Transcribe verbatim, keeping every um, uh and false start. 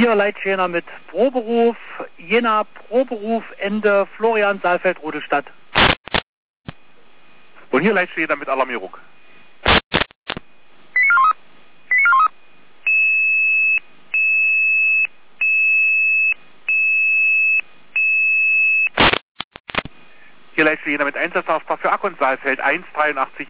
Hier Leitschäner mit Proberuf, Jena Proberuf, Ende Florian Saalfeld, Rote Stadt. Und hier Leitschäner mit Alarmierung. Hier Leitschäner mit Einsatzauftrag für Akkon Saalfeld eins dreiundachtzig.